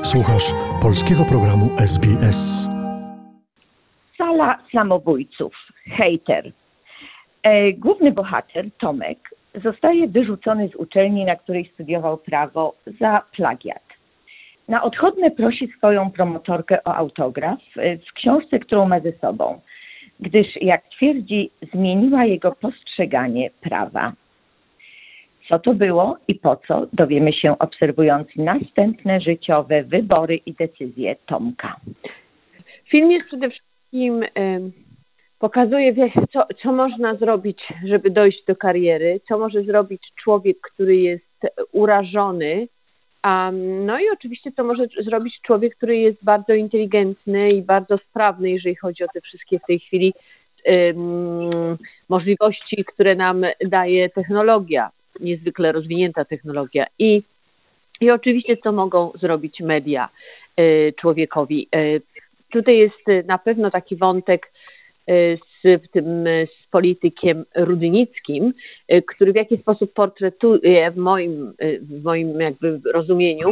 Słuchasz polskiego programu SBS. Sala samobójców, hejter. Główny bohater, Tomek, zostaje wyrzucony z uczelni, na której studiował prawo, za plagiat. Na odchodne prosi swoją promotorkę o autograf w książce, którą ma ze sobą, gdyż, jak twierdzi, zmieniła jego postrzeganie prawa. Co to było i po co, dowiemy się, obserwując następne życiowe wybory i decyzje Tomka. Film jest przede wszystkim, pokazuje, co można zrobić, żeby dojść do kariery, co może zrobić człowiek, który jest urażony, no i oczywiście co może zrobić człowiek, który jest bardzo inteligentny i bardzo sprawny, jeżeli chodzi o te wszystkie w tej chwili możliwości, które nam daje technologia, niezwykle rozwinięta technologia. I oczywiście co mogą zrobić media człowiekowi. Tutaj jest na pewno taki wątek z politykiem Rudnickim, który w jakiś sposób portretuje w moim jakby rozumieniu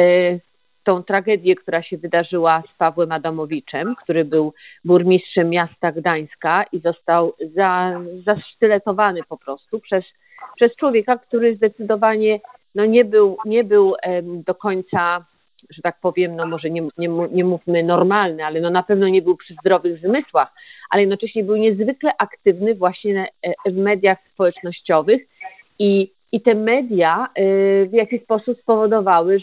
tą tragedię, która się wydarzyła z Pawłem Adamowiczem, który był burmistrzem miasta Gdańska i został zasztyletowany po prostu przez człowieka, który zdecydowanie nie był do końca, że tak powiem, może nie mówmy normalny, ale na pewno nie był przy zdrowych zmysłach, ale jednocześnie był niezwykle aktywny właśnie w mediach społecznościowych i te media w jakiś sposób spowodowały,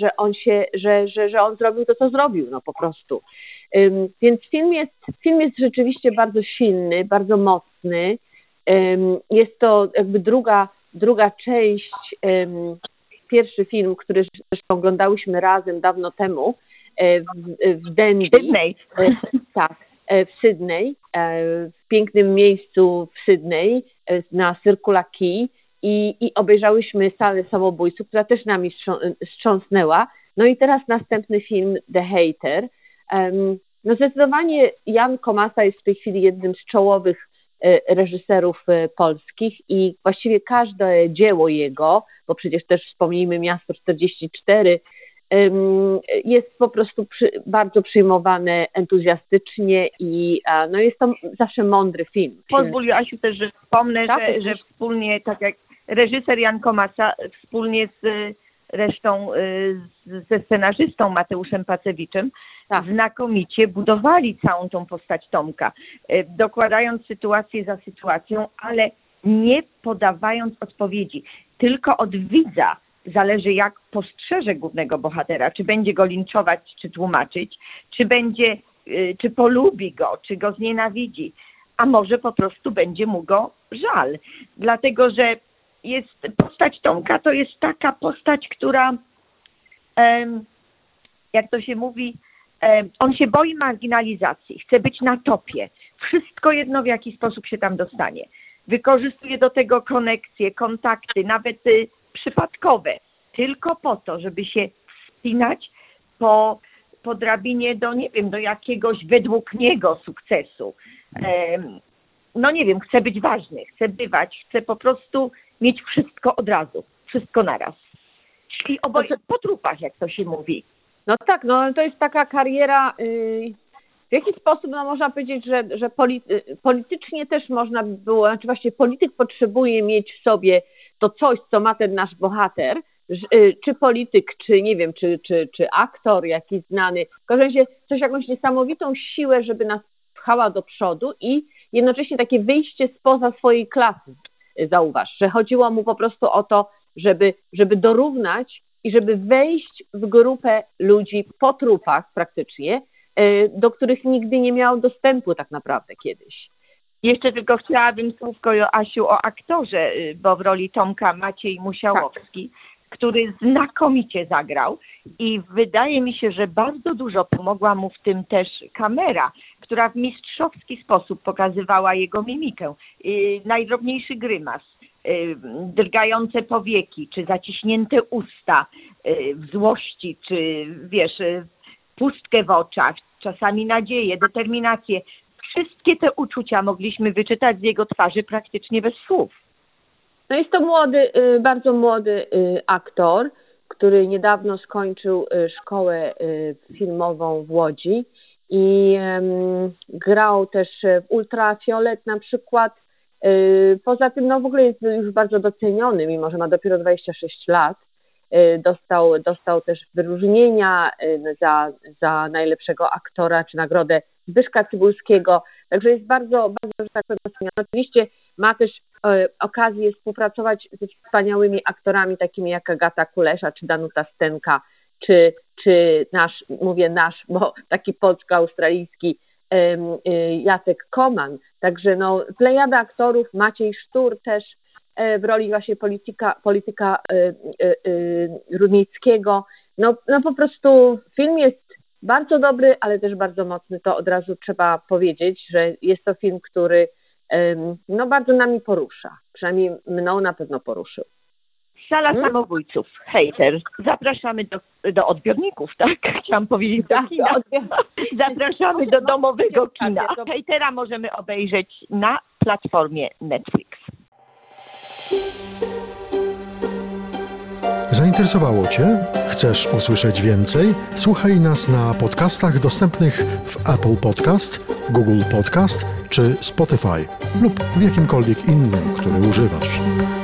że on zrobił to, co zrobił, po prostu. Więc film jest rzeczywiście bardzo silny, bardzo mocny. Jest to jakby druga część, pierwszy film, który zresztą oglądałyśmy razem dawno temu w Dundee. Sydney. Tak, w Sydney, w pięknym miejscu w Sydney, na Circular Quay i obejrzałyśmy Salę samobójców, która też nami wstrząsnęła. No i teraz następny film, The Hater. Zdecydowanie Jan Komasa jest w tej chwili jednym z czołowych reżyserów polskich i właściwie każde dzieło jego, bo przecież też wspomnijmy Miasto 44, jest po prostu bardzo przyjmowane entuzjastycznie i jest to zawsze mądry film. Pozwól, Joasiu, też, że wspomnę, Tak, że wspólnie, tak jak reżyser Jan Komasa, wspólnie z resztą, ze scenarzystą Mateuszem Pacewiczem, tak, znakomicie budowali całą tą postać Tomka, dokładając sytuację za sytuacją, ale nie podawając odpowiedzi. Tylko od widza zależy, jak postrzeże głównego bohatera, czy będzie go linczować, czy tłumaczyć, czy polubi go, czy go znienawidzi, a może po prostu będzie mu go żal. Dlatego, że postać Tomka to jest taka postać, która, jak to się mówi, on się boi marginalizacji, chce być na topie. Wszystko jedno, w jaki sposób się tam dostanie. Wykorzystuje do tego konekcje, kontakty, nawet przypadkowe, tylko po to, żeby się wspinać po drabinie do jakiegoś według niego sukcesu. Nie wiem, chce być ważny, chce bywać, chce po prostu mieć wszystko od razu, wszystko naraz. Czyli po trupach, jak to się mówi. No tak, to jest taka kariera, w jaki sposób można powiedzieć, że politycznie też można by było, znaczy właściwie polityk potrzebuje mieć w sobie to coś, co ma ten nasz bohater, czy polityk, czy nie wiem, czy aktor jakiś znany, w każdym razie jakąś niesamowitą siłę, żeby nas pchała do przodu i jednocześnie takie wyjście spoza swojej klasy, zauważ, że chodziło mu po prostu o to, żeby dorównać i żeby wejść w grupę ludzi po trupach praktycznie, do których nigdy nie miał dostępu tak naprawdę kiedyś. Jeszcze tylko chciałabym słówko, Joasiu, o aktorze, bo w roli Tomka Maciej Musiałowski, który znakomicie zagrał i wydaje mi się, że bardzo dużo pomogła mu w tym też kamera, która w mistrzowski sposób pokazywała jego mimikę, najdrobniejszy grymas, drgające powieki, czy zaciśnięte usta w złości, czy pustkę w oczach, czasami nadzieję, determinację. Wszystkie te uczucia mogliśmy wyczytać z jego twarzy praktycznie bez słów. No jest to bardzo młody aktor, który niedawno skończył szkołę filmową w Łodzi i grał też w Ultrafiolet na przykład. Poza tym no w ogóle jest już bardzo doceniony, mimo że ma dopiero 26 lat. Dostał też wyróżnienia za najlepszego aktora, czy nagrodę Zbyszka Cybulskiego, także jest bardzo, bardzo, że tak powiem, doceniony. Oczywiście ma też okazję współpracować ze wspaniałymi aktorami takimi jak Agata Kulesza, czy Danuta Stenka, czy nasz, bo taki polsko-australijski Jacek Koman. Także no, plejada aktorów, Maciej Sztur też w roli właśnie polityka Rudnickiego. No po prostu film jest bardzo dobry, ale też bardzo mocny. To od razu trzeba powiedzieć, że jest to film, który no bardzo nami porusza. Przynajmniej mną na pewno poruszył. Sala samobójców, hejter. Zapraszamy do odbiorników, tak? Chciałam powiedzieć do kina. Zapraszamy do domowego kina. Hejtera możemy obejrzeć na platformie Netflix. Zainteresowało Cię? Chcesz usłyszeć więcej? Słuchaj nas na podcastach dostępnych w Apple Podcast, Google Podcast czy Spotify lub w jakimkolwiek innym, który używasz.